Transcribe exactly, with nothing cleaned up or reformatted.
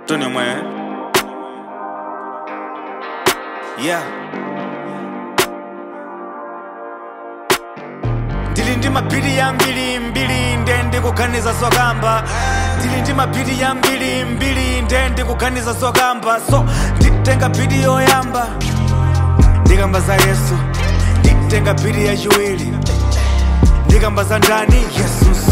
Tony mwe. Yeah. Ndili ndi mapiri ya mbili mbili ndende kuganiza sokamba. Ndili ndi mapiri ya mbili mbili ndende kuganiza sokamba. So nditenga piri yoyamba ndikamba za Yesu, nditenga piri ya chiwiri ndikamba za ndani Yesu.